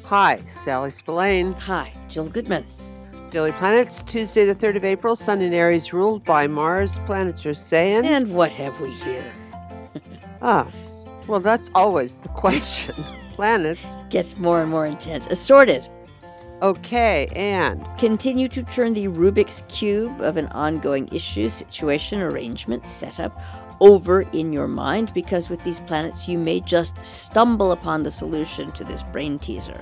Hi, Sally Spillane. Hi, Jill Goodman. Daily Planets, Tuesday the 3rd of April, Sun in Aries ruled by Mars. Planets are saying... And what have we here? Well, that's always the question. Planets... Gets more and more intense. Assorted. Okay, and... Continue to turn the Rubik's Cube of an ongoing issue, situation, arrangement, setup over in your mind, because with these planets you may just stumble upon the solution to this brain teaser.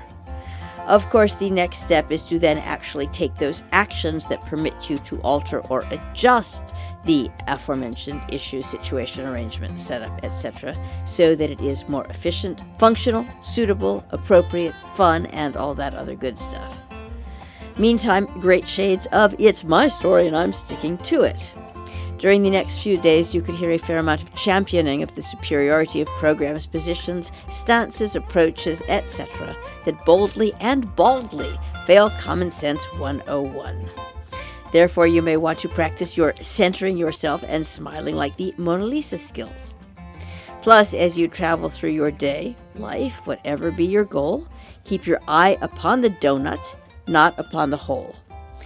Of course, the next step is to then actually take those actions that permit you to alter or adjust the aforementioned issue, situation, arrangement, setup, etc., so that it is more efficient, functional, suitable, appropriate, fun, and all that other good stuff. Meantime, great shades of "it's my story and I'm sticking to it." During the next few days, you could hear a fair amount of championing of the superiority of programs, positions, stances, approaches, etc., that boldly and baldly fail Common Sense 101. Therefore, you may want to practice your centering yourself and smiling like the Mona Lisa skills. Plus, as you travel through your day, life, whatever be your goal, keep your eye upon the donut, not upon the hole.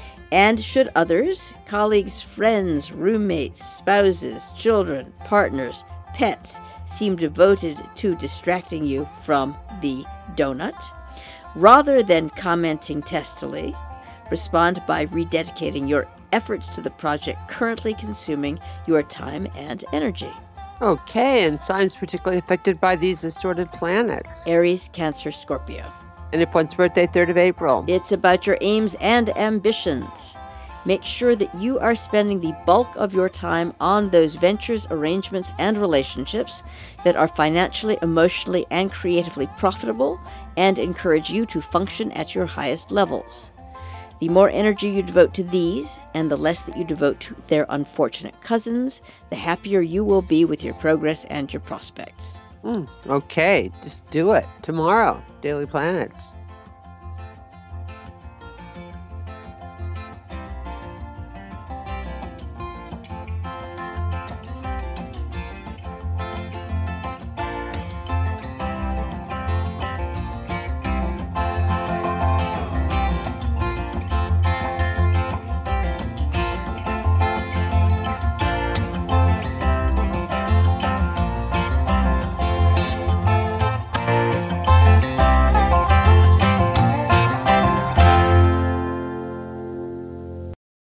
And should others, colleagues, friends, roommates, spouses, children, partners, pets, seem devoted to distracting you from the donut, rather than commenting testily, respond by rededicating your efforts to the project currently consuming your time and energy. Okay, and signs particularly affected by these assorted planets. Aries, Cancer, Scorpio. And if one's birthday, 3rd of April. It's about your aims and ambitions. Make sure that you are spending the bulk of your time on those ventures, arrangements, and relationships that are financially, emotionally, and creatively profitable and encourage you to function at your highest levels. The more energy you devote to these, and the less that you devote to their unfortunate cousins, the happier you will be with your progress and your prospects. Okay, just do it. Tomorrow, Daily Planets.